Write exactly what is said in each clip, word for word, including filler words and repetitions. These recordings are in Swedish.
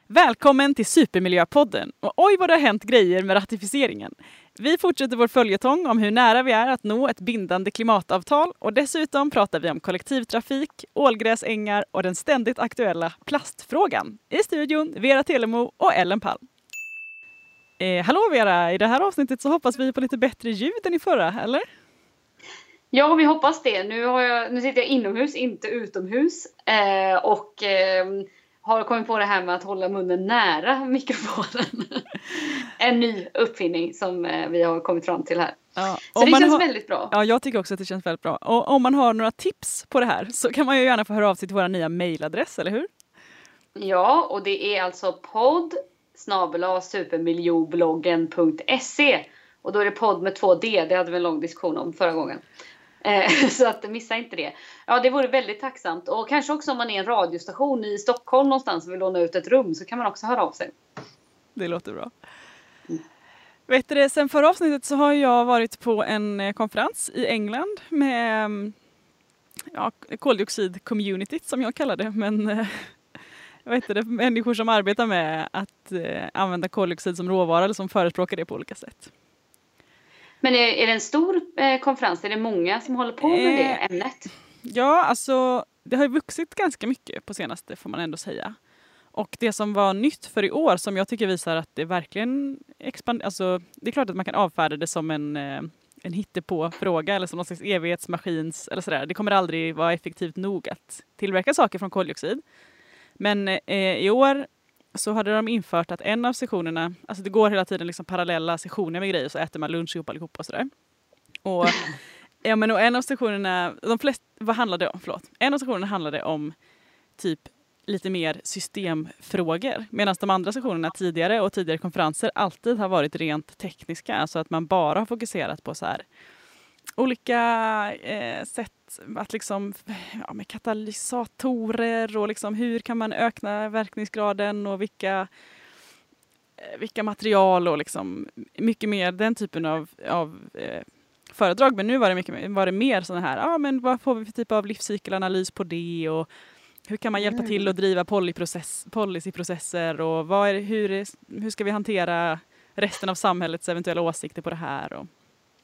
Välkommen till Supermiljöpodden. Och oj vad det har hänt grejer med ratificeringen. Vi fortsätter vår följetong om hur nära vi är att nå ett bindande klimatavtal och dessutom pratar vi om kollektivtrafik, ålgräsängar och den ständigt aktuella plastfrågan. I studion Vera Telemo och Ellen Palm. Eh, hallå Vera, i det här avsnittet så hoppas vi på lite bättre ljud än i förra, eller? Ja, vi hoppas det. Nu, har jag, nu sitter jag inomhus, inte utomhus. Eh, och eh, har kommit på det här med att hålla munnen nära mikrofonen. En ny uppfinning som eh, vi har kommit fram till här. Ja, så det man känns har, väldigt bra. Ja, jag tycker också att det känns väldigt bra. Och om man har några tips på det här så kan man ju gärna få höra av sig till vår nya mejladress, eller hur? Ja, och det är alltså podd snabel-a supermiljobloggen punkt se. Och då är det podd med två D, det hade vi en lång diskussion om förra gången. Eh, så att missa inte det. Ja, det vore väldigt tacksamt. Och kanske också om man är en radiostation i Stockholm någonstans och vill låna ut ett rum så kan man också höra av sig. Det låter bra. Mm. Vet du det, sen förra avsnittet så har jag varit på en konferens i England med ja, koldioxid-communityt som jag kallar det. Men vet du det, människor som arbetar med att eh, använda koldioxid som råvara eller som förespråkar det på olika sätt. Men är, är det en stor eh, konferens? Är det många som håller på med det eh, ämnet? Ja, alltså det har ju vuxit ganska mycket på senaste får man ändå säga. Och det som var nytt för i år som jag tycker visar att det verkligen expanderar. Alltså det är klart att man kan avfärda det som en, eh, en hittepå-fråga eller som någon slags evighetsmaskins eller sådär. Det kommer aldrig vara effektivt nog att tillverka saker från koldioxid. Men eh, i år så hade de infört att en av sessionerna, alltså det går hela tiden liksom parallella sessioner med grejer så äter man lunch ihop allihopa och sådär. Och, ja, men och en av sessionerna, de flesta, vad handlade det om? Förlåt. En av sessionerna handlade om typ lite mer systemfrågor. Medan de andra sessionerna tidigare och tidigare konferenser alltid har varit rent tekniska. Alltså att man bara har fokuserat på så här olika eh, sätt att liksom, ja, med katalysatorer och liksom hur kan man öka verkningsgraden och vilka, eh, vilka material och liksom mycket mer den typen av, av eh, föredrag. Men nu var det, mycket, var det mer sådana här, ja men vad får vi för typ av livscykelanalys på det och hur kan man hjälpa mm. till att driva polyprocess, policyprocesser och vad är, hur, är, hur ska vi hantera resten av samhällets eventuella åsikter på det här och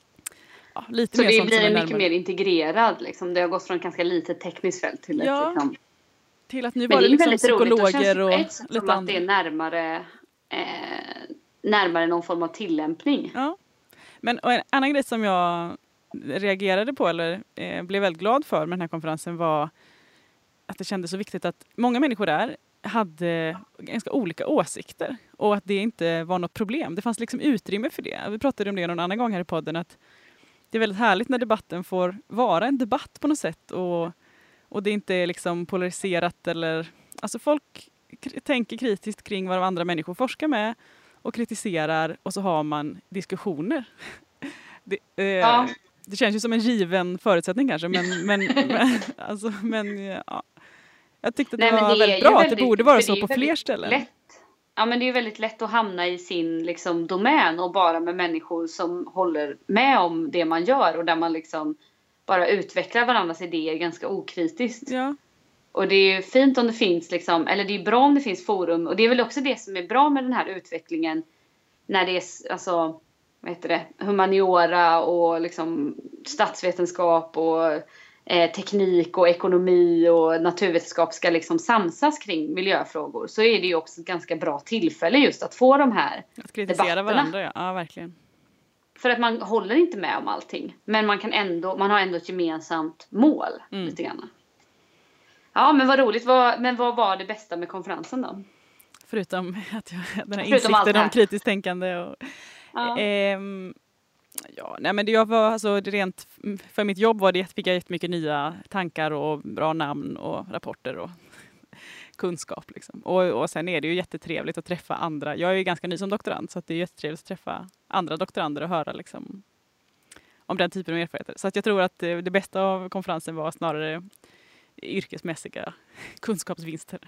ja, lite så mer det blir mycket mer integrerad liksom. Det har gått från ett ganska litet tekniskt fält till ja, ett liksom. till att nu var det, det liksom psykologer och, och lite som att det är närmare eh, närmare någon form av tillämpning. Ja. Men och en annan grej som jag reagerade på eller eh, blev väldigt glad för med den här konferensen var att det kändes så viktigt att många människor där hade ganska olika åsikter och att det inte var något problem. Det fanns liksom utrymme för det. Vi pratade om det någon annan gång här i podden att det är väldigt härligt när debatten får vara en debatt på något sätt och, och det inte är liksom polariserat eller alltså folk k- tänker kritiskt kring vad andra människor forskar med och kritiserar och så har man diskussioner. det, eh, ja. det känns ju som en given förutsättning kanske men, men, men, alltså, men ja. Jag tyckte att det Nej, var det väldigt bra väldigt, att det borde vara så på fler ställen. Lätt. Ja, men det är ju väldigt lätt att hamna i sin liksom, domän och bara med människor som håller med om det man gör och där man liksom bara utvecklar varandras idéer ganska okritiskt. Ja. Och det är ju fint om det finns liksom, eller det är bra om det finns forum och det är väl också det som är bra med den här utvecklingen när det är alltså, vad heter det, humaniora och liksom statsvetenskap och teknik och ekonomi och naturvetenskap ska liksom samsas kring miljöfrågor så är det ju också ett ganska bra tillfälle just att få de här att kritisera debatterna. Varandra, ja. Ja, verkligen. För att man håller inte med om allting. Men man kan ändå, man har ändå ett gemensamt mål mm. lite grann. Ja, men vad roligt. Vad, men vad var det bästa med konferensen då? Förutom att jag, den här Förutom insikten om kritiskt tänkande och ja. ehm, Ja, nej men det jag var alltså rent för mitt jobb var det fick jag jättemycket nya tankar och bra namn och rapporter och kunskap liksom. Och, och sen är det ju jättetrevligt att träffa andra. Jag är ju ganska ny som doktorand så att det är jättetrevligt att träffa andra doktorander och höra liksom om den typen av erfarenheter. Så att jag tror att det, det bästa av konferensen var snarare yrkesmässiga kunskapsvinster.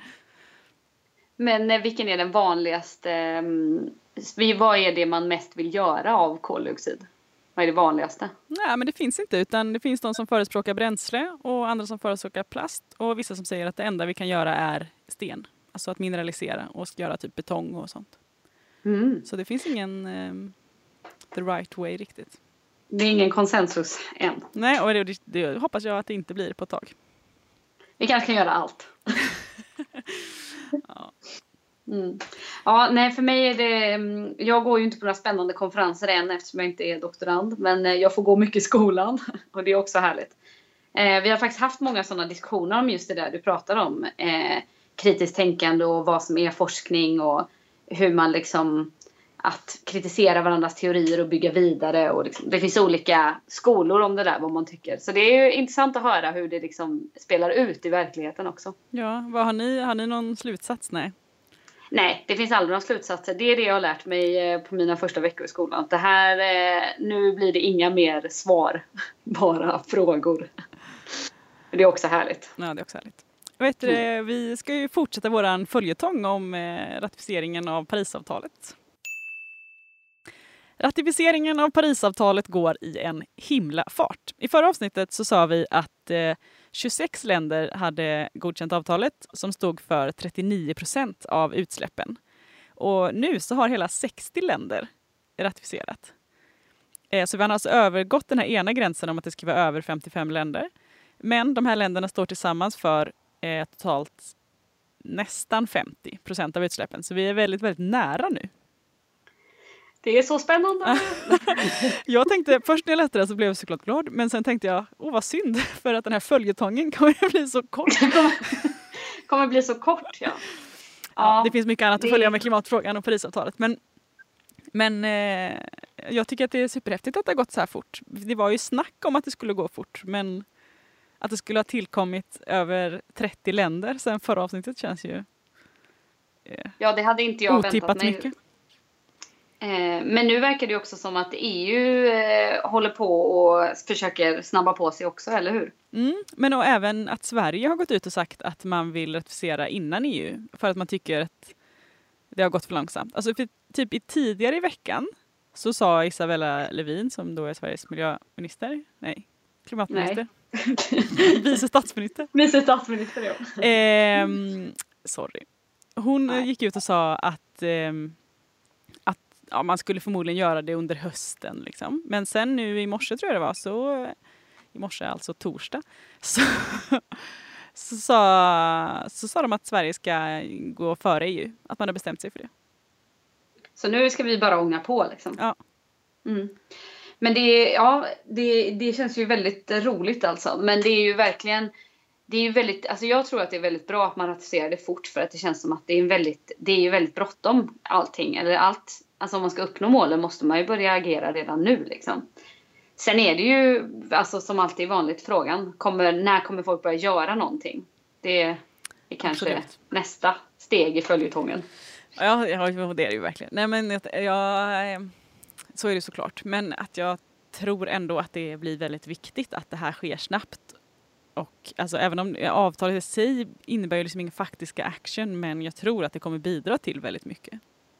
Men vilken är den vanligaste, vad är det man mest vill göra av koldioxid? Vad är det vanligaste? Nej, men det finns inte utan det finns de som förespråkar bränsle och andra som förespråkar plast och vissa som säger att det enda vi kan göra är sten. Alltså att mineralisera och göra typ betong och sånt. Mm. Så det finns ingen um, the right way riktigt. Det är ingen konsensus än. Nej, och det, det hoppas jag att det inte blir på ett tag. Vi kanske kan göra allt. Ja. Mm. Ja, nej, för mig är det, jag går ju inte på några spännande konferenser än eftersom jag inte är doktorand, men jag får gå mycket i skolan och det är också härligt. Eh, vi har faktiskt haft många sådana diskussioner om just det där du pratar om, eh, kritiskt tänkande och vad som är forskning och hur man liksom att kritisera varandras teorier och bygga vidare och liksom, det finns olika skolor om det där vad man tycker. Så det är ju intressant att höra hur det liksom spelar ut i verkligheten också. Ja, vad har ni? Har ni någon slutsats? Nej. Nej, det finns aldrig några slutsatser. Det är det jag har lärt mig på mina första veckor i skolan. Det här, nu blir det inga mer svar, bara frågor. Det är också härligt. Ja, det är också härligt. Vet du, mm. Vi ska ju fortsätta våran följetong om ratificeringen av Parisavtalet. Ratificeringen av Parisavtalet går i en himla fart. I förra avsnittet så sa vi att eh, tjugosex länder hade godkänt avtalet som stod för trettionio procent av utsläppen. Och nu så har hela sextio länder ratificerat. Eh, så vi har alltså övergått den här ena gränsen om att det ska vara över femtiofem länder. Men de här länderna står tillsammans för eh, totalt nästan femtio procent av utsläppen. Så vi är väldigt, väldigt nära nu. Det är så spännande. Jag tänkte, först när jag läste det så blev jag såklart glad. Men sen tänkte jag, åh vad synd. För att den här följetongen kommer bli så kort. kommer, kommer bli så kort, ja. ja. ja det finns mycket annat det... att följa med klimatfrågan och Parisavtalet. Men, men eh, jag tycker att det är superhäftigt att det har gått så här fort. Det var ju snack om att det skulle gå fort. Men att det skulle ha tillkommit över trettio länder sen förra avsnittet känns ju eh, ja, det hade inte jag otippat väntat mig. Mycket. Men nu verkar det också som att E U håller på och försöker snabba på sig också, eller hur? Mm, men och även att Sverige har gått ut och sagt att man vill ratificera innan E U för att man tycker att det har gått för långsamt. Alltså för typ i tidigare i veckan så sa Isabella Lövin, som då är Sveriges miljöminister, nej, klimatminister, nej. vice statsminister. Vice statsminister, ja. Eh, sorry. Hon nej. gick ut och sa att eh, ja, man skulle förmodligen göra det under hösten. Liksom. Men sen nu i morse tror jag det var, så i morse alltså torsdag, så, så, sa, så sa de att Sverige ska gå före E U. Att man har bestämt sig för det. Så nu ska vi bara ånga på liksom? Ja. Mm. Men det, ja, det, det känns ju väldigt roligt alltså. Men det är ju verkligen... Det är ju väldigt, alltså jag tror att det är väldigt bra att man ratificerar det fort. För att det känns som att det är, en väldigt, det är ju väldigt bråttom allting. Eller allt... Alltså om man ska uppnå målen måste man ju börja agera redan nu liksom. Sen är det ju, alltså som alltid vanligt frågan, kommer, när kommer folk börja göra någonting? Det är kanske Absolut. nästa steg i följetongen. Ja, ja, det är det ju verkligen. Nej men jag, så är det såklart. Men att jag tror ändå att det blir väldigt viktigt att det här sker snabbt. Och alltså även om avtalet i sig innebär ju liksom ingen faktiska action, men jag tror att det kommer bidra till väldigt mycket.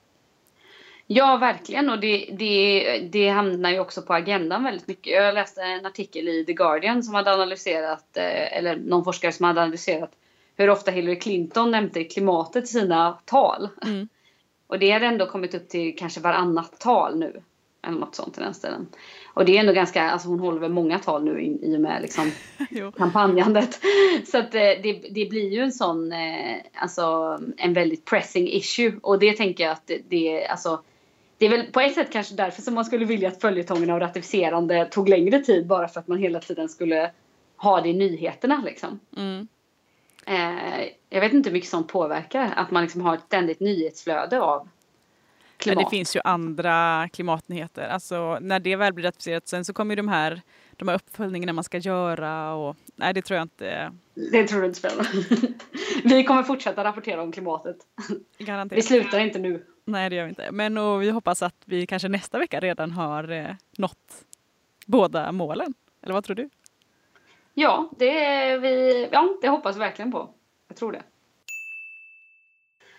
Ja, verkligen. Och det, det, det hamnar ju också på agendan väldigt mycket. Jag läste en artikel i The Guardian som hade analyserat, eller någon forskare som hade analyserat hur ofta Hillary Clinton nämnde klimatet i sina tal. Mm. Och det hade ändå kommit upp till kanske varannat tal nu. Eller något sånt i den ställen. Och det är ändå ganska, alltså hon håller väl många tal nu i, i och med liksom kampanjandet. Så att det, det blir ju en sån, alltså en väldigt pressing issue. Och det tänker jag att det, det alltså... Det är väl på ett sätt kanske därför som man skulle vilja att följetongen av ratificerande tog längre tid. Bara för att man hela tiden skulle ha det i nyheterna liksom. Mm. Eh, jag vet inte hur mycket sånt påverkar. Att man liksom har ett ständigt nyhetsflöde av klimat. Ja, det finns ju andra klimatnyheter. Alltså när det väl blir ratificerat sen så kommer ju de här, de här uppföljningarna man ska göra. Och, nej, det tror jag inte. Det tror du inte spelar. Vi kommer fortsätta rapportera om klimatet. Garanterat. Vi slutar inte nu. Nej, det gör vi inte. Men och vi hoppas att vi kanske nästa vecka redan har eh, nått båda målen. Eller vad tror du? Ja, det, vi, ja, det hoppas vi verkligen på. Jag tror det.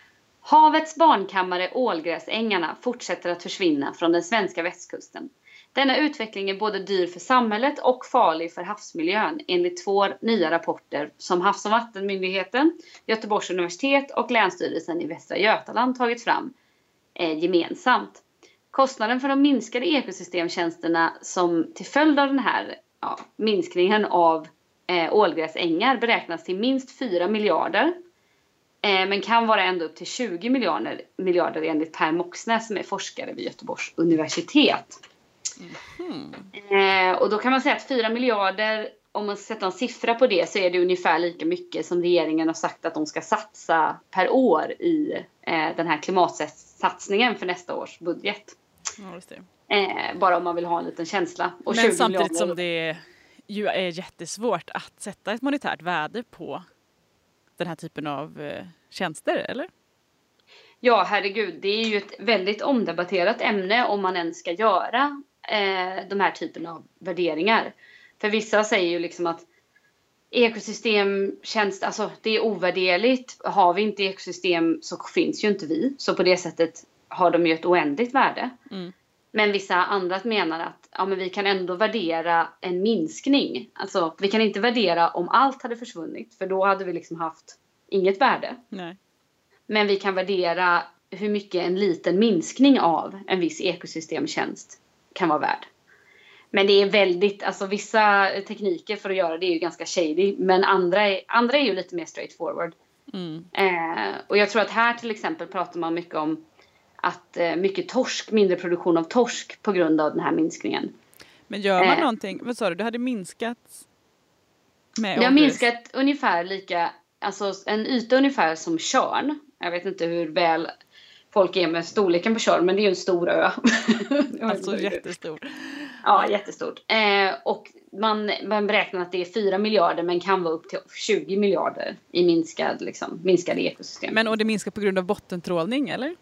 Havets barnkammare Ålgräsängarna fortsätter att försvinna från den svenska västkusten. Denna utveckling är både dyr för samhället och farlig för havsmiljön enligt två nya rapporter som Havs- och vattenmyndigheten, Göteborgs universitet och Länsstyrelsen i Västra Götaland tagit fram eh, gemensamt. Kostnaden för de minskade ekosystemtjänsterna som till följd av den här ja, minskningen av eh, ålgräsängar beräknas till minst fyra miljarder. Eh, men kan vara ända upp till tjugo miljarder, miljarder enligt Per Moxnäs som är forskare vid Göteborgs universitet. Mm. Eh, och då kan man säga att fyra miljarder, om man sätter en siffra på det, så är det ungefär lika mycket som regeringen har sagt att de ska satsa per år i eh, den här klimatsatsningen för nästa års budget. Ja, just det. Eh, bara om man vill ha en liten känsla. Och men samtidigt miljarder... som det ju är jättesvårt att sätta ett monetärt värde på den här typen av eh, tjänster, eller? Ja, herregud. Det är ju ett väldigt omdebatterat ämne om man ens ska göra eh, de här typen av värderingar. För vissa säger ju liksom att ekosystemtjänst, alltså det är ovärderligt. Har vi inte ekosystem så finns ju inte vi. Så på det sättet har de ju ett oändligt värde. Mm. Men vissa andra menar att ja, men vi kan ändå värdera en minskning. Alltså vi kan inte värdera om allt hade försvunnit. För då hade vi liksom haft inget värde. Nej. Men vi kan värdera hur mycket en liten minskning av en viss ekosystemtjänst kan vara värd. Men det är väldigt, alltså vissa tekniker för att göra det är ju ganska shady. Men andra är, andra är ju lite mer straightforward. Mm. Eh, och jag tror att här till exempel pratar man mycket om att eh, mycket torsk, mindre produktion av torsk på grund av den här minskningen. Men gör man eh, någonting, vad sa du, det hade minskat med det har minskat ungefär lika, alltså en yta ungefär som Tjörn. Jag vet inte hur väl folk är med storleken på Tjörn, men det är ju en stor ö. Alltså jättestor. Ja, jättestort. Eh, och man, man beräknar att det är fyra miljarder men kan vara upp till tjugo miljarder i minskad, liksom, minskade ekosystem. Men och det minskar på grund av bottentrålning, eller?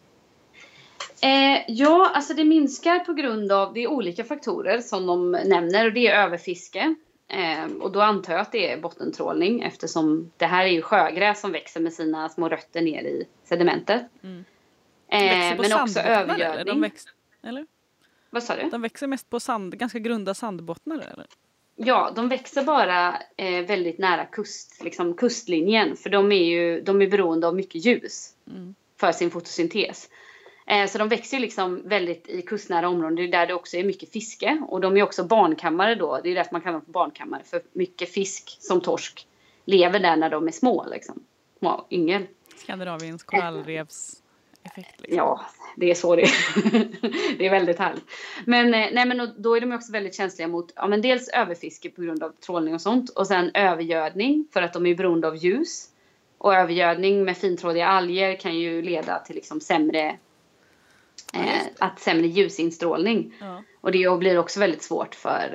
Eh, ja, alltså det minskar på grund av, det är olika faktorer som de nämner, och det är överfiske. Eh, och då antar jag att det är bottentrålning, eftersom det här är ju sjögräs som växer med sina små rötter ner i sedimentet. Mm. Eh, men också övergödning. Eller? De växer, eller? Vad sa du? De växer mest på sand, ganska grunda sandbottnar, eller? Ja, de växer bara eh, väldigt nära kust, liksom kustlinjen. För de är ju de är beroende av mycket ljus mm. för sin fotosyntes. Eh, så de växer ju liksom väldigt i kustnära områden. Det är där det också är mycket fiske. Och de är också barnkammare då. Det är därför man kallar dem för barnkammare. För mycket fisk som torsk lever där när de är små, liksom. Små yngel. Skandinaviens korallrevs effekt, liksom. Ja, det är så det är. Det är väldigt härligt. Men, nej, men då är de också väldigt känsliga mot ja, men dels överfiske på grund av trålning och sånt. Och sen övergödning för att de är beroende av ljus. Och övergödning med fintrådiga alger kan ju leda till liksom sämre, eh, att sämre ljusinstrålning. Ja. Och det blir också väldigt svårt för,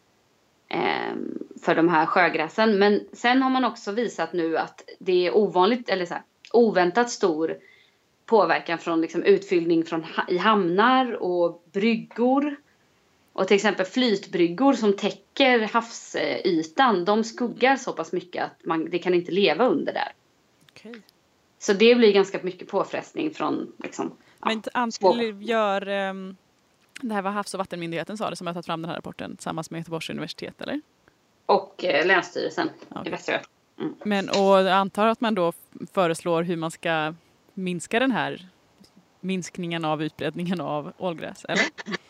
eh, för de här sjögräsen. Men sen har man också visat nu att det är ovanligt, eller så här, oväntat stor påverkan från liksom utfyllning från, i hamnar och bryggor. Och till exempel flytbryggor som täcker havsytan, de skuggar så pass mycket att man, det kan inte leva under där. Okay. Så det blir ganska mycket påfrestning från liksom, men ja, Antil gör um, det här var Havs- och vattenmyndigheten sa det som har tagit fram den här rapporten tillsammans med Göteborgs universitet, eller? Och eh, Länsstyrelsen okay. i Västra Götaland. Mm. Men och jag antar att man då föreslår hur man ska minska den här minskningen av utbredningen av ålgräs, eller?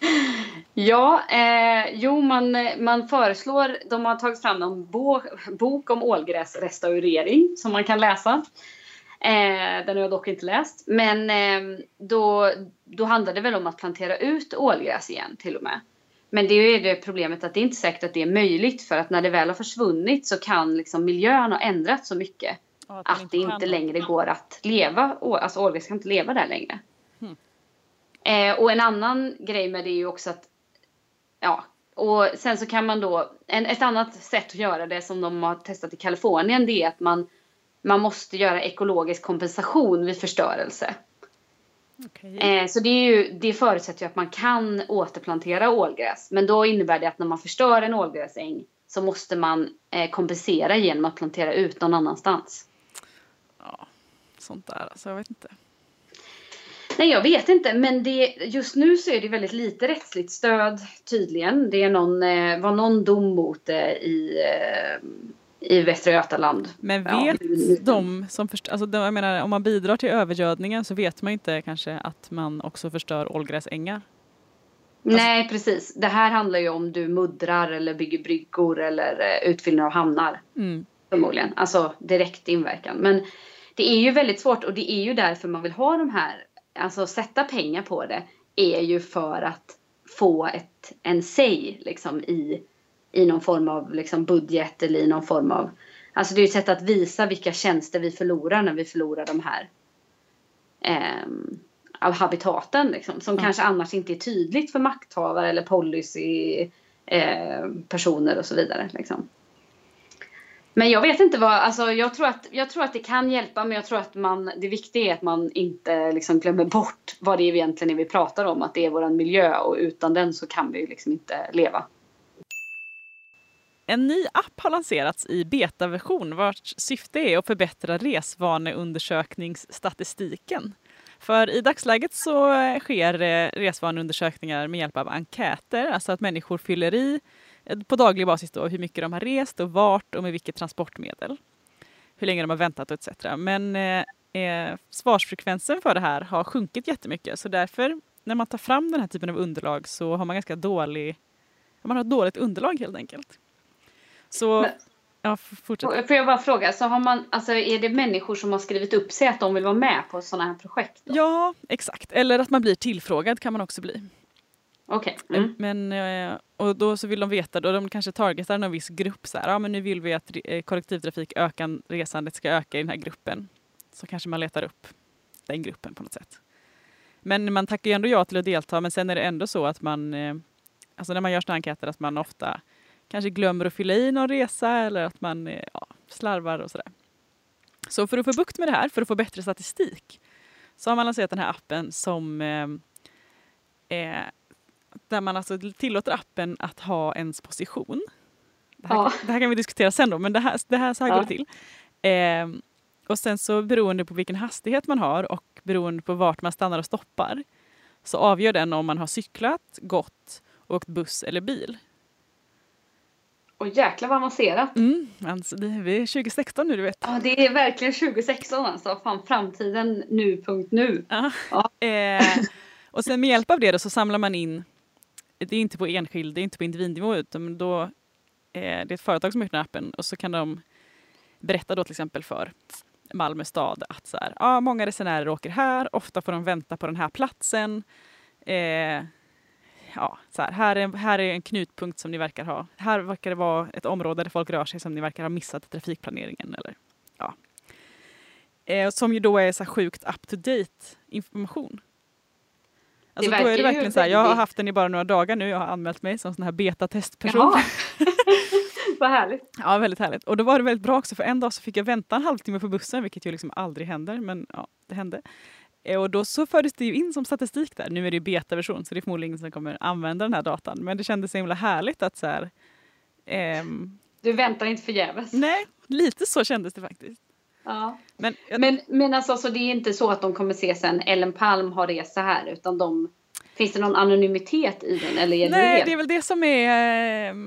Ja, eh, jo man, man föreslår, de har tagit fram en bo, bok om ålgräsrestaurering som man kan läsa. Eh, den har jag dock inte läst. Men eh, då, då handlar det väl om att plantera ut ålgräs igen till och med. Men det är ju det problemet att det är inte säkert att det är möjligt, för att när det väl har försvunnit så kan liksom miljön ha ändrats så mycket att, att det inte längre går att leva, alltså ålgräs kan inte leva där längre. Hmm. Eh, och en annan grej med det är ju också att ja, och sen så kan man då en, ett annat sätt att göra det som de har testat i Kalifornien, det är att man man måste göra ekologisk kompensation vid förstörelse. Okay. Eh, så det, är ju, det förutsätter ju att man kan återplantera ålgräs. Men då innebär det att när man förstör en ålgräsäng så måste man eh, kompensera genom att plantera ut någon annanstans. Ja, sånt där alltså, jag vet inte. Nej, jag vet inte, men det, just nu så är det väldigt lite rättsligt stöd tydligen. Det är någon, eh, var någon dom mot det i, eh, i Västra Götaland. Men Ja, vet de som först, alltså de, jag menar, om man bidrar till övergödningen så vet man inte kanske att man också förstör ålgräsängar. Nej, precis. Det här handlar ju om du muddrar eller bygger bryggor eller eh, utfyllning av hamnar. Mm. Förmodligen. Alltså direkt inverkan. Men det är ju väldigt svårt och det är ju därför man vill ha de här, alltså sätta pengar på det är ju för att få ett, en say liksom i, i någon form av liksom budget eller i någon form av, alltså det är ju ett sätt att visa vilka tjänster vi förlorar när vi förlorar de här eh, av habitaten liksom, som mm. kanske annars inte är tydligt för makthavare eller policy eh, personer och så vidare liksom. Men jag vet inte vad, alltså jag tror att, jag tror att det kan hjälpa, men jag tror att man, det viktiga är att man inte liksom glömmer bort vad det är egentligen vi pratar om, att det är våran miljö och utan den så kan vi liksom inte leva. En ny app har lanserats i betaversion vars syfte är att förbättra resvaneundersökningsstatistiken. För i dagsläget så sker resvaneundersökningar med hjälp av enkäter, alltså att människor fyller i på daglig basis då hur mycket de har rest och vart och med vilket transportmedel. Hur länge de har väntat och et cetera. Men eh, svarsfrekvensen för det här har sjunkit jättemycket. Så därför när man tar fram den här typen av underlag så har man ganska dålig, man har ett dåligt underlag helt enkelt. Så, Men, ja, fortsätt. Får jag bara fråga, så har man, alltså är det människor som har skrivit upp sig att de vill vara med på sådana här projekt då? Ja, exakt. Eller att man blir tillfrågad kan man också bli. Okej. Okay. Mm. Men, och då så vill de veta, då de kanske targetar någon viss grupp så här, ja men nu vill vi att kollektivtrafik ökan, resandet ska öka i den här gruppen. Så kanske man letar upp den gruppen på något sätt. Men man tackar ju ändå ja till att delta, men sen är det ändå så att man, alltså när man gör sådana enkäter att man ofta kanske glömmer att fylla i någon resa eller att man ja, slarvar och sådär. Så för att få bukt med det här, för att få bättre statistik, så har man lanserat den här appen som eh, eh, där man alltså tillåter appen att ha ens position. Det här, ja. det här kan vi diskutera sen då, men det här, det här så här ja. går det till. Eh, och sen så beroende på vilken hastighet man har och beroende på vart man stannar och stoppar så avgör den om man har cyklat, gått, åkt buss eller bil. Och jäklar vad avancerat. Mm, alltså det är vi tjugo sexton nu, du vet. Ja, det är verkligen tjugo sexton alltså. Fan, framtiden nu, punkt nu. Ja. Ja. Eh, och sen med hjälp av det då så samlar man in, det är inte på enskild, det är inte på individnivå utan då eh, det är ett företag som har gjort den här appen och så kan de berätta då till exempel för Malmö stad att så här, ja, många resenärer åker här, ofta får de vänta på den här platsen. Eh, ja, så här, här, är, här är en knutpunkt som ni verkar ha. Här verkar det vara ett område där folk rör sig som ni verkar ha missat i trafikplaneringen. Eller, ja. eh, som ju då är så här sjukt up-to-date information. Alltså, då är det verkligen så här, jag har haft den i bara några dagar nu, jag har anmält mig som sån här beta-testperson. Vad härligt. Ja, väldigt härligt. Och då var det väldigt bra också, för en dag så fick jag vänta en halvtimme på bussen, vilket ju liksom aldrig händer, men ja, det hände. Och då så fördes det ju in som statistik där. Nu är det ju beta-version, så det är förmodligen ingen som kommer använda den här datan. Men det kändes så himla härligt att så här... Ehm... Du väntar inte förgäves. Nej, lite så kändes det faktiskt. Ja. Men, men, men alltså, så det är inte så att de kommer se sen Ellen Palm har rest så här, utan de... Finns det någon anonymitet i den? Eller är det Nej, det? det är väl det som är... Äh,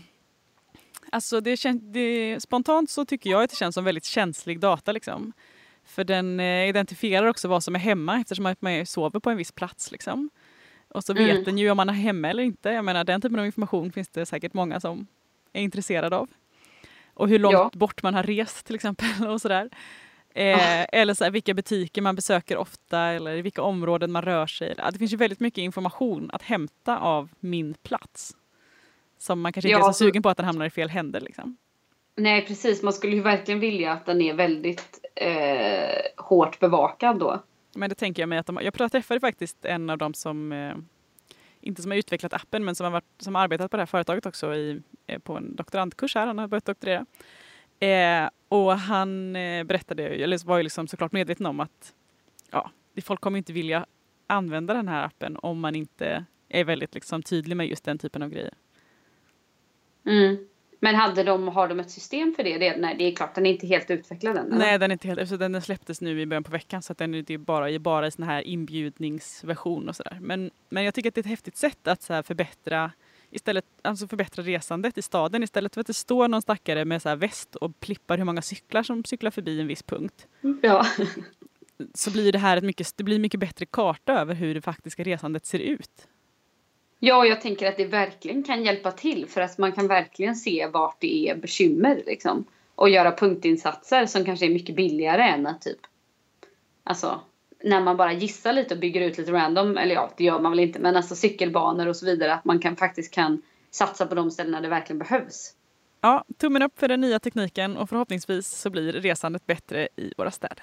alltså, det kän... det... spontant så tycker jag att det känns som väldigt känslig data liksom. För den eh, identifierar också vad som är hemma eftersom man sover på en viss plats. Liksom. Och så vet mm. den ju om man är hemma eller inte. Jag menar, den typen av information finns det säkert många som är intresserade av. Och hur långt ja. bort man har rest till exempel. Och sådär. Eh, ah. Eller så här, vilka butiker man besöker ofta eller i vilka områden man rör sig. Det finns ju väldigt mycket information att hämta av min plats. Som man kanske inte ja, är så sugen på att den hamnar i fel händer. Liksom. Nej, precis. Man skulle ju verkligen vilja att den är väldigt eh, hårt bevakad då. Men det tänker jag mig att de, jag träffade faktiskt en av dem som, eh, inte som har utvecklat appen, men som har, varit, som har arbetat på det här företaget också i, eh, på en doktorandkurs här. Han har börjat doktorera. Eh, och han eh, berättade, eller var ju liksom såklart medveten om att ja, folk kommer inte vilja använda den här appen om man inte är väldigt liksom, tydlig med just den typen av grejer. Mm. Men hade de, har de ett system för det? det? Nej, det är klart, den är inte helt utvecklad än. Eller? Nej, den är inte helt, alltså, den släpptes nu i början på veckan så att den är bara, bara i sån här inbjudningsversion och sådär. Men, men jag tycker att det är ett häftigt sätt att så här förbättra istället, alltså förbättra resandet i staden istället för att det står någon stackare med så här väst och plippar hur många cyklar som cyklar förbi en viss punkt. Ja. Så blir det här ett mycket, det blir mycket bättre karta över hur det faktiska resandet ser ut. Ja, jag tänker att det verkligen kan hjälpa till för att man kan verkligen se vart det är bekymmer liksom. Och göra punktinsatser som kanske är mycket billigare än att typ, alltså när man bara gissar lite och bygger ut lite random, eller ja, det gör man väl inte, men alltså cykelbanor och så vidare, att man kan faktiskt kan satsa på de ställena det verkligen behövs. Ja, tummen upp för den nya tekniken och förhoppningsvis så blir resandet bättre i våra städer.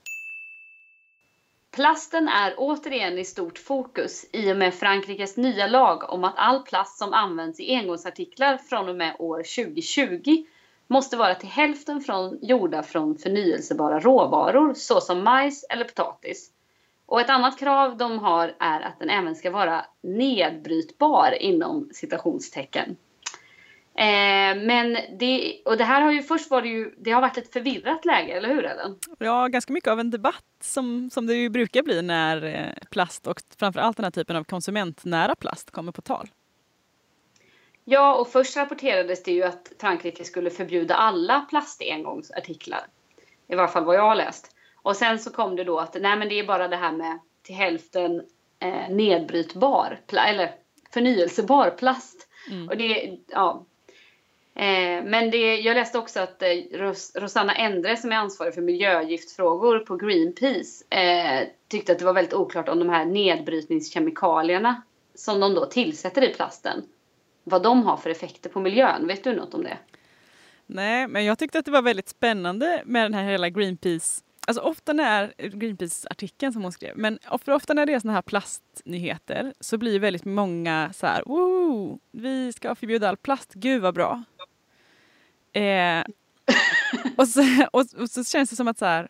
Plasten är återigen i stort fokus i och med Frankrikes nya lag om att all plast som används i engångsartiklar från och med år tjugo tjugo måste vara till hälften från, gjorda från förnyelsebara råvaror såsom majs eller potatis. Och ett annat krav de har är att den även ska vara nedbrytbar inom citationstecken. Eh, men det, och det här har ju först var det ju, det har varit ett förvirrat läge, eller hur Ellen? Ja, ganska mycket av en debatt som, som det ju brukar bli när plast och framförallt den här typen av konsumentnära plast kommer på tal. Ja, och först rapporterades det ju att Frankrike skulle förbjuda alla plastengångsartiklar. I varje fall vad jag har läst. Och sen så kom det då att nej, men det är bara det här med till hälften eh, nedbrytbar eller förnyelsebar plast. Mm. Och det, ja. Eh, men det, jag läste också att eh, Ros- Rosanna Endre som är ansvarig för miljögiftfrågor på Greenpeace eh, tyckte att det var väldigt oklart om de här nedbrytningskemikalierna som de då tillsätter i plasten, vad de har för effekter på miljön. Vet du något om det? Nej, men jag tyckte att det var väldigt spännande med den här hela Greenpeace. Alltså ofta när Greenpeace-artikeln som hon skrev, men ofta, ofta när det är såna här plastnyheter så blir väldigt många så här, wow, vi ska förbjuda all plast, gud vad bra. Eh, och, så, och, och så känns det som att så här,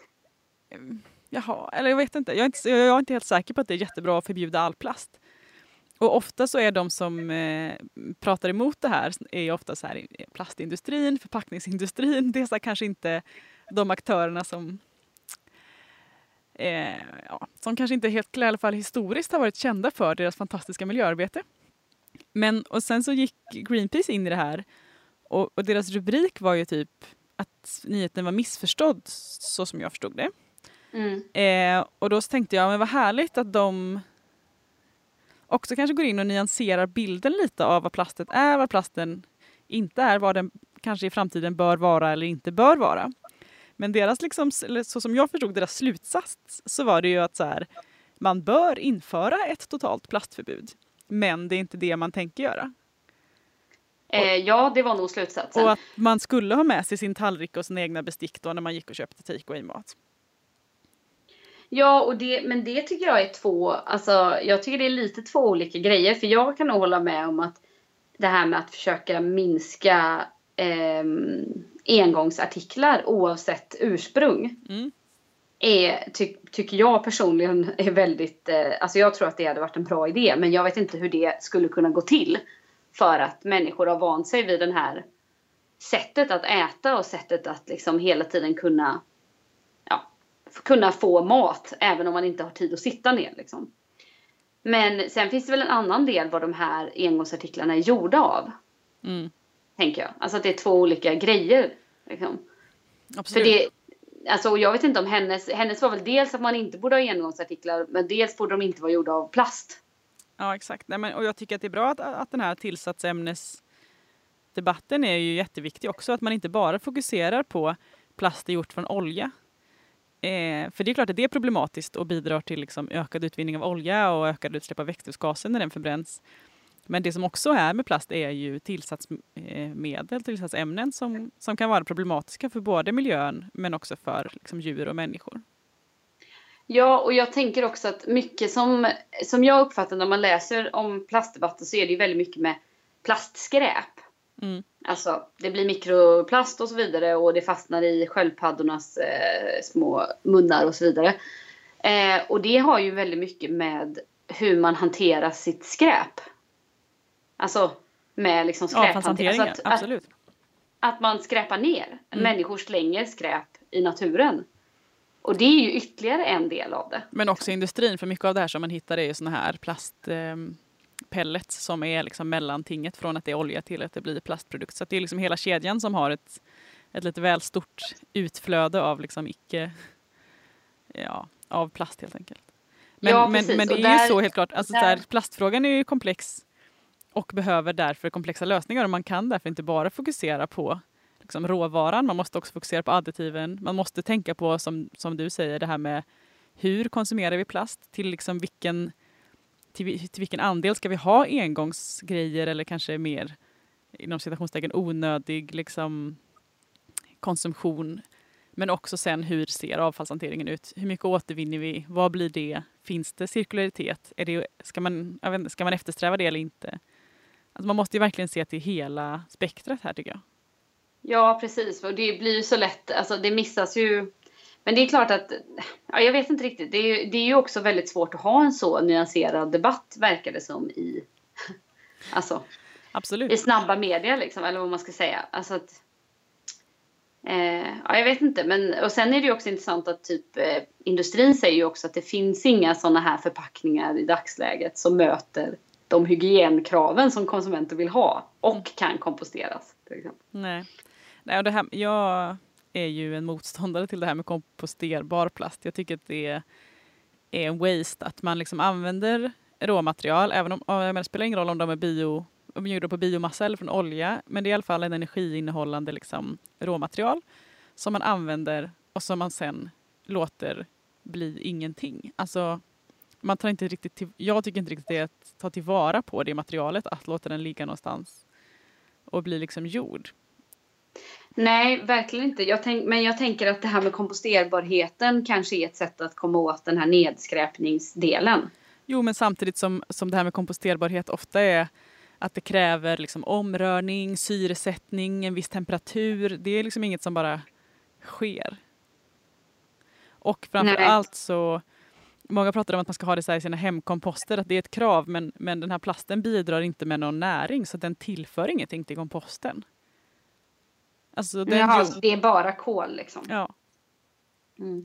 jaha, eller jag vet inte, jag är inte, jag är inte helt säker på att det är jättebra att förbjuda all plast. Och ofta så är de som eh, pratar emot det här är ofta så här plastindustrin, förpackningsindustrin. Det är så kanske inte de aktörerna som, eh, ja, som kanske inte helt i alla fall historiskt har varit kända för deras fantastiska miljöarbete. Men och sen så gick Greenpeace in i det här och, och deras rubrik var ju typ att nyheten var missförstådd så som jag förstod det. Mm. Eh, och då tänkte jag, men vad härligt att de också kanske går in och nyanserar bilden lite av vad plastet är, vad plasten inte är, vad den kanske i framtiden bör vara eller inte bör vara. Men deras liksom, så som jag förstod deras slutsats så var det ju att så här, man bör införa ett totalt plastförbud. Men det är inte det man tänker göra. Eh, ja, det var nog slutsatsen. Och att man skulle ha med sig sin tallrik och sina egna bestick då när man gick och köpte takeaway-mat. Ja, och det, men det tycker jag är två, alltså jag tycker det är lite två olika grejer. För jag kan nog hålla med om att det här med att försöka minska eh, engångsartiklar oavsett ursprung. Mm. Är, ty, tycker jag personligen är väldigt, eh, alltså jag tror att det hade varit en bra idé. Men jag vet inte hur det skulle kunna gå till. För att människor har vant sig vid den här sättet att äta och sättet att liksom hela tiden kunna kunna få mat även om man inte har tid att sitta ner liksom. Men sen finns det väl en annan del vad de här engångsartiklarna är gjorda av. Mm. Tänker jag. Alltså att det är två olika grejer liksom. Absolut. För det, alltså jag vet inte om hennes hennes var väl dels att man inte borde ha engångsartiklar, men dels borde de inte vara gjorda av plast. Ja, exakt. Nej, men, och jag tycker att det är bra att, att den här tillsatsämnesdebatten är ju jätteviktig också, att man inte bara fokuserar på plast gjort från olja. Eh, för det är klart att det är problematiskt och bidrar till liksom ökad utvinning av olja och ökad utsläpp av växthusgaser när den förbränns. Men det som också är med plast är ju tillsatsmedel, tillsatsämnen som, som kan vara problematiska för både miljön men också för liksom djur och människor. Ja, och jag tänker också att mycket som, som jag uppfattar när man läser om plastdebatten så är det ju väldigt mycket med plastskräp. Mm. Alltså det blir mikroplast och så vidare och det fastnar i sköldpaddornas eh, små munnar och så vidare. Eh, och det har ju väldigt mycket med hur man hanterar sitt skräp. Alltså med liksom skräphantering. Alltså att, absolut. Att, att man skräpar ner. Mm. Människor slänger skräp i naturen. Och det är ju ytterligare en del av det. Men också industrin, för mycket av det här som man hittar är ju såna här plastpellets eh, som är liksom mellantinget från att det är olja till att det blir plastprodukt. Så att det är liksom hela kedjan som har ett, ett lite väl stort utflöde av liksom icke, ja, av plast helt enkelt. Men, ja, men, men det och är där, ju så helt klart, alltså där... så här, plastfrågan är ju komplex och behöver därför komplexa lösningar och man kan därför inte bara fokusera på liksom råvaran, man måste också fokusera på additiven. Man måste tänka på, som, som du säger, det här med hur konsumerar vi plast? Till, liksom vilken, till, till vilken andel ska vi ha engångsgrejer eller kanske mer inom citationstecken onödig liksom, konsumtion. Men också sen hur ser avfallshanteringen ut? Hur mycket återvinner vi? Vad blir det? Finns det cirkularitet? Är det, ska, man, jag vet inte, ska man eftersträva det eller inte? Alltså man måste ju verkligen se till hela spektrat här tycker jag. Ja, precis. Och det blir ju så lätt, alltså det missas ju. Men det är klart att, ja, jag vet inte riktigt. Det är, ju, det är ju också väldigt svårt att ha en så nyanserad debatt, verkar det som, i, alltså, absolut. I snabba medier, liksom, eller vad man ska säga. Alltså att, eh, ja, jag vet inte. Men, och sen är det ju också intressant att typ, eh, industrin säger ju också att det finns inga sådana här förpackningar i dagsläget som möter de hygienkraven som konsumenter vill ha och mm. kan komposteras, till exempel. Nej. Nej, och det här, jag är ju en motståndare till det här med komposterbar plast. Jag tycker att det är en waste att man liksom använder råmaterial, även om men det spelar ingen roll om de är bio, om de är gjorda på biomassa eller från olja, men det är i alla fall en energiinnehållande liksom råmaterial som man använder och som man sen låter bli ingenting. Alltså man tar inte riktigt till, jag tycker inte riktigt det är att ta tillvara på det materialet, att låta den ligga någonstans och bli liksom jord. Nej, verkligen inte. Jag tänk, men jag tänker att det här med komposterbarheten kanske är ett sätt att komma åt den här nedskräpningsdelen. Jo, men samtidigt som, som det här med komposterbarhet ofta är att det kräver liksom omrörning, syresättning, en viss temperatur. Det är liksom inget som bara sker. Och framförallt så, många pratar om att man ska ha det så här i sina hemkomposter, att det är ett krav, men, men den här plasten bidrar inte med någon näring så den tillför ingenting till komposten. Alltså den Jaha, jo- det är bara kol liksom. Ja. Mm.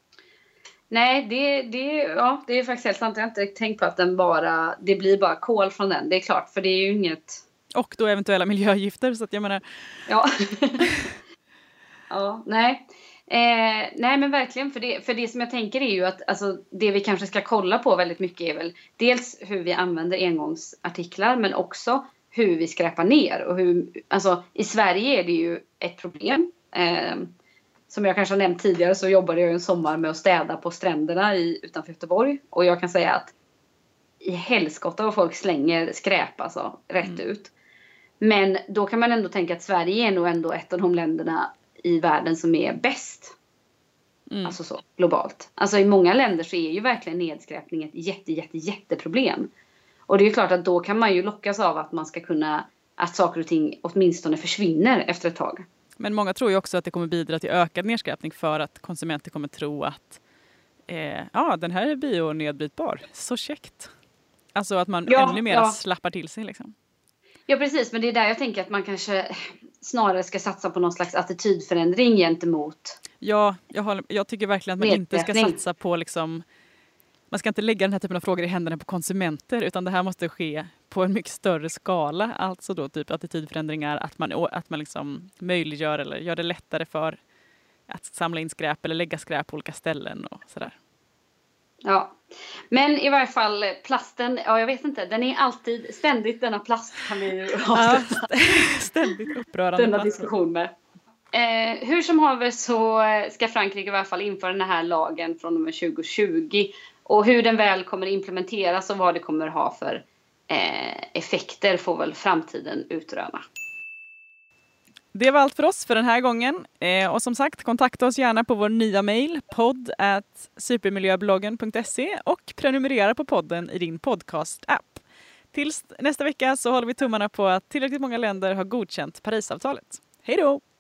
Nej, det, det, ja, det är faktiskt helt sant. Jag har inte tänkt på att den bara, det blir bara kol från den. Det är klart, för det är ju inget... Och då eventuella miljögifter, så att jag menar... Ja, ja nej. Eh, nej men verkligen, för det, för det som jag tänker är ju att alltså, det vi kanske ska kolla på väldigt mycket är väl dels hur vi använder engångsartiklar, men också hur vi skräpar ner. Och hur, alltså, i Sverige är det ju ett problem. Eh, som jag kanske har nämnt tidigare så jobbade jag en sommar med att städa på stränderna i, utanför Göteborg. Och jag kan säga att i helskotta vad folk slänger skräp alltså, rätt mm. ut. Men då kan man ändå tänka att Sverige är nog ändå ett av de länderna i världen som är bäst. Mm. Alltså så, globalt. Alltså i många länder så är ju verkligen nedskräpning ett jätte, jätte, jätteproblem. Och det är ju klart att då kan man ju lockas av att man ska kunna, att saker och ting åtminstone försvinner efter ett tag. Men många tror ju också att det kommer bidra till ökad nedskräpning för att konsumenter kommer tro att eh, ja, den här är bionedbrytbar. Så käckt. Alltså att man ja, ännu mer ja. slappar till sig liksom. Ja, precis. Men det är där jag tänker att man kanske snarare ska satsa på någon slags attitydförändring gentemot... Ja, jag, håller, jag tycker verkligen att man inte ska satsa på liksom... Man ska inte lägga den här typen av frågor i händerna på konsumenter, utan det här måste ske på en mycket större skala. Alltså då typ attitydförändringar, att man, att man liksom möjliggör eller gör det lättare för att samla in skräp eller lägga skräp på olika ställen och sådär. Ja, men i varje fall plasten, ja jag vet inte, den är alltid, ständigt denna plast kan vi ju ja, ständigt upprörande. Denna diskussion med. Eh, hur som haver så ska Frankrike i alla fall införa den här lagen från och med tjugo tjugo. Och hur den väl kommer implementeras och vad det kommer ha för eh, effekter får väl framtiden utröna. Det var allt för oss för den här gången. Eh, och som sagt, kontakta oss gärna på vår nya mejl podd at supermiljöbloggen punkt se och prenumerera på podden i din podcast-app. Tills nästa vecka så håller vi tummarna på att tillräckligt många länder har godkänt Parisavtalet. Hej då!